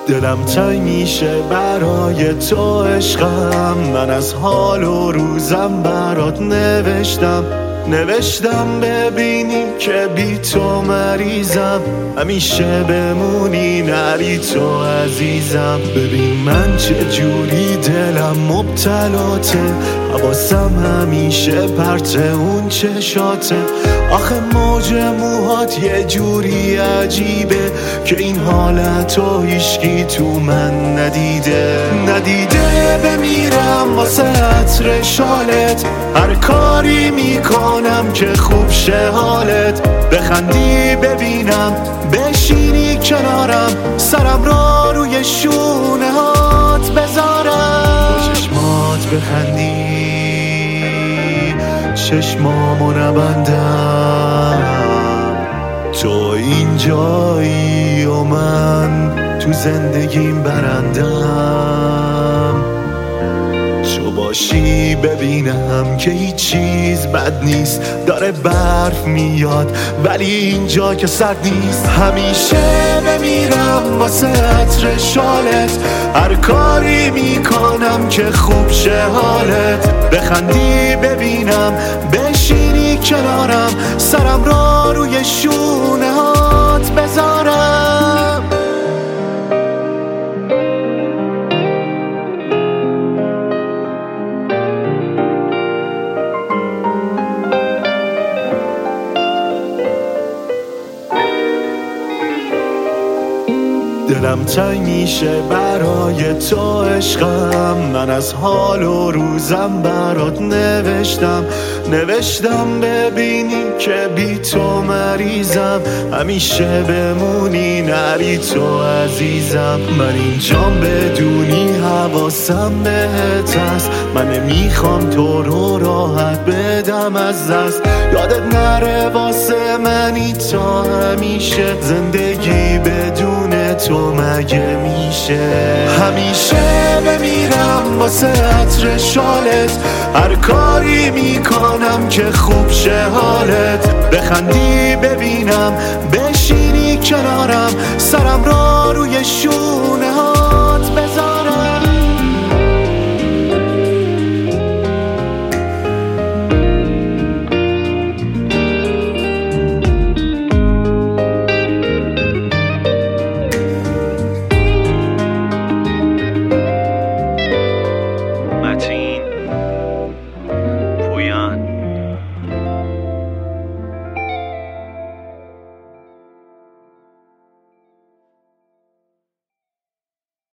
دلم تنگ میشه برای تو عشقم، من از حال و روزم برات نوشتم ببینی که بی تو مریضم، همیشه بمونی نری تو عزیزم. ببین من چه جوری دلم مبتلاته، حواسم همیشه پرت اون چشاته. آخه موج موهات یه جوری عجیبه که این حالتو هیچکی تو من ندیده بمیرم واسه عطر شالت، هر کاری میکنم که خوب شه حالت. بخندی ببینم بشینی کنارم، سرم را روی شونه هات بذارم. با چشمات بخندی چشمامو نبندم، تو اینجایی و من تو زندگیم برندم. تو باشی ببینم که هیچ چیز بد نیست، داره برف میاد ولی اینجا که سرد نیست. همیشه بمیرم واسه عطر شالت، هر کاری میکنم که خوب شه حالت. بخندی ببینم بشینی کنارم، سرم را روی شونه هات بذارم. دلم تنگ میشه برای تو عشقم، من از حال و روزم برات نوشتم ببینی که بی تو مریضم، همیشه بمونی نری تو عزیزم. من اینجام بدونی حواسم بهت هست، من نمیخوام تو رو راحت بدم از دست. یادت نره واسه منی تا همیشه، زندگی بدون تو مگه میشه؟ همیشه بمیرم واسه عطر شالت، هر کاری میکنم که خوب شه حالت. بخندی ببینم بشینی کنارم، سرم را روی شونه هات بذار.